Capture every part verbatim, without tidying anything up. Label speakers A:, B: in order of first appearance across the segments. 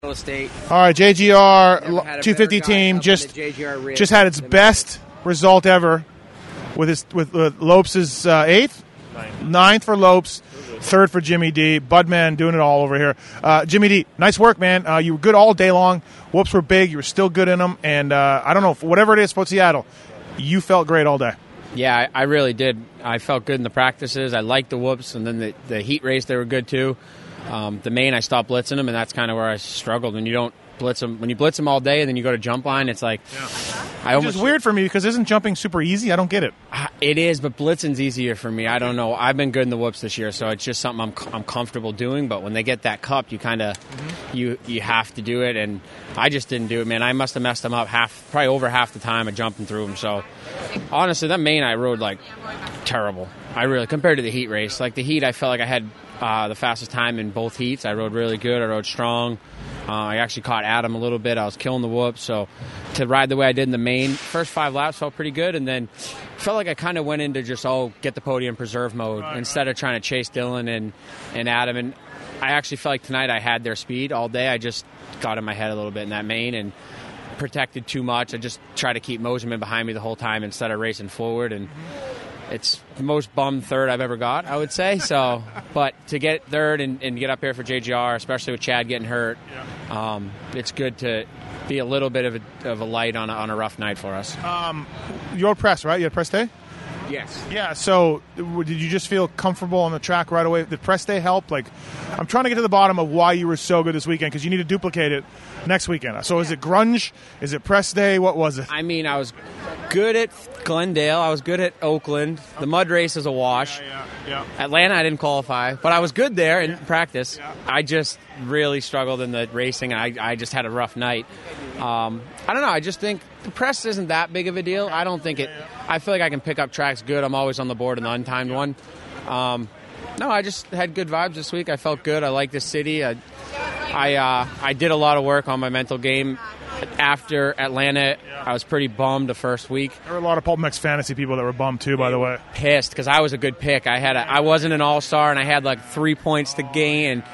A: State.
B: All right, J G R two fifty team just just had its best result ever with his with uh, Lopes' uh, eighth, ninth. ninth for Lopes, third for Jimmy D. Budman doing it all over here. Uh, Jimmy D, nice work, man. Uh, you were good all day long. Whoops were big. You were still good in them, and uh, I don't know, whatever it is for Seattle, you felt great all day.
A: Yeah, I, I really did. I felt good in the practices. I liked the whoops, and then the, the heat race, they were good too. Um, the main, I stopped blitzing them, and that's kind of where I struggled. When you don't blitz them, when you blitz them all day, and then you go to jump line, it's like
B: yeah.
A: I almost.
B: It's weird for me because isn't jumping super easy? I don't get it.
A: It is, but blitzing's easier for me. I don't know. I've been good in the whoops this year, so it's just something I'm I'm comfortable doing. But when they get that cup, you kind of mm-hmm. you you have to do it, and I just didn't do it, man. I must have messed them up half, probably over half the time of jumping through them. So honestly, that main I rode like terrible. I really compared to the heat race, like the heat, I felt like I had. Uh, the fastest time in both heats. I rode really good. I rode strong. Uh, I actually caught Adam a little bit. I was killing the whoops. So to ride the way I did in the main, first five laps felt pretty good. And then felt like I kind of went into just, oh, get the podium preserve mode right, instead right. of trying to chase Dylan and, and Adam. And I actually felt like tonight I had their speed all day. I just got in my head a little bit in that main and protected too much. I just tried to keep Moseman behind me the whole time instead of racing forward. And it's the most bummed third I've ever got, I would say. So, but to get third and, and get up here for J G R, especially with Chad getting hurt, yeah. um, it's good to be a little bit of a, of a light on a, on a rough night for us.
B: Um, your press, right? You had press day?
A: Yes.
B: Yeah, so did you just feel comfortable on the track right away? Did press day help? Like, I'm trying to get to the bottom of why you were so good this weekend because you need to duplicate it next weekend. So is it grunge? Is it press day? What was it?
A: I mean, I was good at Glendale. I was good at Oakland. The mud race is a wash.
B: Yeah, yeah, yeah.
A: Atlanta, I didn't qualify, but I was good there in
B: yeah.
A: practice. Yeah. I just really struggled in the racing, and I, I just had a rough night. Um, I don't know. I just think the press isn't that big of a deal. I don't think it – I feel like I can pick up tracks good. I'm always on the board in the untimed one. Um, no, I just had good vibes this week. I felt good. I like the city. I I, uh, I did a lot of work on my mental game. After Atlanta, I was pretty bummed the first week.
B: There were a lot of PulpMX fantasy people that were bummed too, by the way.
A: Pissed because I was a good pick. I had a, I wasn't an all-star, and I had like three points to gain. And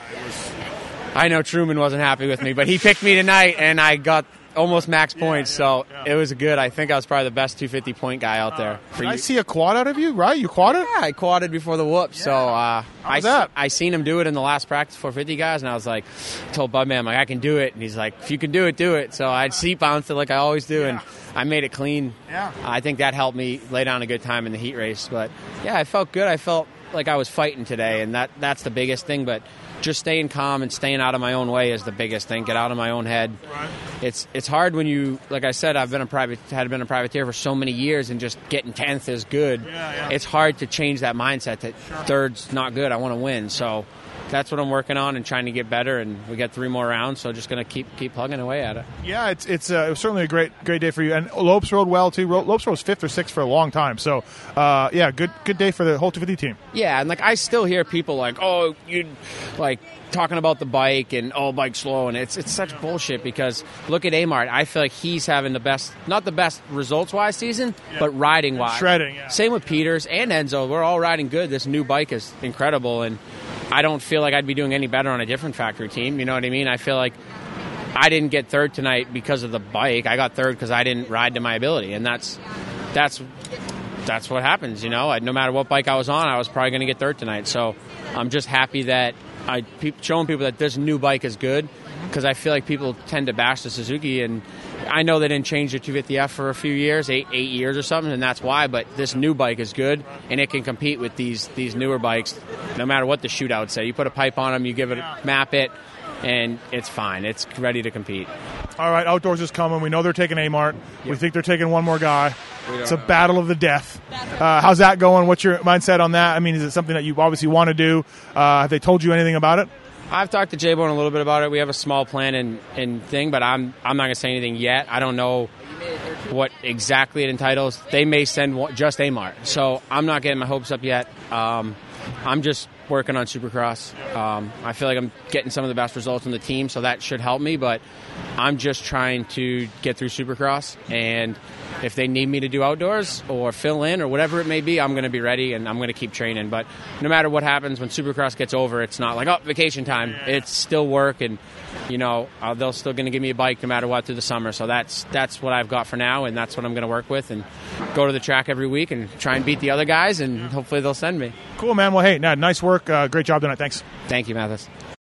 A: I know Truman wasn't happy with me, but he picked me tonight, and I got almost max points, yeah, yeah, so yeah. It was good. I think I was probably the best two fifty point guy out there.
B: Uh, did I see a quad out of you, right? You quadded?
A: Yeah, I quadded before the whoop. Yeah. So uh, I,
B: that?
A: I seen him do it in the last practice four fifty guys, and I was like, told Budman, I'm like, I can do it. And he's like, if you can do it, do it. So I'd seat bounced it like I always do, yeah. and I made it clean.
B: Yeah.
A: I think that helped me lay down a good time in the heat race. But, yeah, I felt good. I felt like I was fighting today, and that that's the biggest thing. But just staying calm and staying out of my own way is the biggest thing. Get out of my own head.
B: Right.
A: It's it's hard when you, like I said, I've been a private had been a privateer for so many years, and just getting tenth is good.
B: Yeah, yeah.
A: It's hard to change that mindset that
B: sure.
A: third's not good. I want to win. So that's what I'm working on and trying to get better. And we got three more rounds, so just going to keep keep plugging away at it.
B: Yeah, it's it's uh, it was certainly a great great day for you. And Lopes rode well too. Lopes rode fifth or sixth for a long time. So uh, yeah, good good day for the whole two fifty team.
A: Yeah, and like I still hear people like, oh, you like. talking about the bike and oh, bike slow, and it's it's such bullshit because look at Amart. I feel like he's having the best, not the best results wise season, yeah. but riding wise.
B: Shredding, yeah.
A: Same with Peters and Enzo. We're all riding good. This new bike is incredible, and I don't feel like I'd be doing any better on a different factory team. You know what I mean? I feel like I didn't get third tonight because of the bike. I got third because I didn't ride to my ability, and that's that's that's what happens. You know, I, no matter what bike I was on, I was probably going to get third tonight. So I'm just happy that I pe- showing people that this new bike is good, because I feel like people tend to bash the Suzuki, and I know they didn't change the two fifty F for a few years, eight eight years or something, and that's why. But this new bike is good, and it can compete with these these newer bikes, no matter what the shootout say. You put a pipe on them, you give it, map it, and it's fine. It's ready to compete.
B: All right, Outdoors is coming. We know they're taking Amart. Yep. We think they're taking one more guy. It's a battle of the death. Uh, how's that going? What's your mindset on that? I mean, is it something that you obviously want to do? Uh, have they told you anything about it?
A: I've talked to J-Bone a little bit about it. We have a small plan and, and thing, but I'm I'm not going to say anything yet. I don't know what exactly it entitles. They may send one, just Amart. So I'm not getting my hopes up yet. Um, I'm just working on Supercross. Um, I feel like I'm getting some of the best results on the team, so that should help me, but I'm just trying to get through Supercross, and if they need me to do outdoors or fill in or whatever it may be, I'm going to be ready and I'm going to keep training. But no matter what happens, when Supercross gets over, it's not like, oh, vacation time. It's still work, and, you know, uh, they're still going to give me a bike no matter what through the summer. So that's that's what I've got for now, and that's what I'm going to work with and go to the track every week and try and beat the other guys, and hopefully they'll send me.
B: Cool, man. Well, hey, nice work. Uh, great job tonight. Thanks.
A: Thank you, Mathis.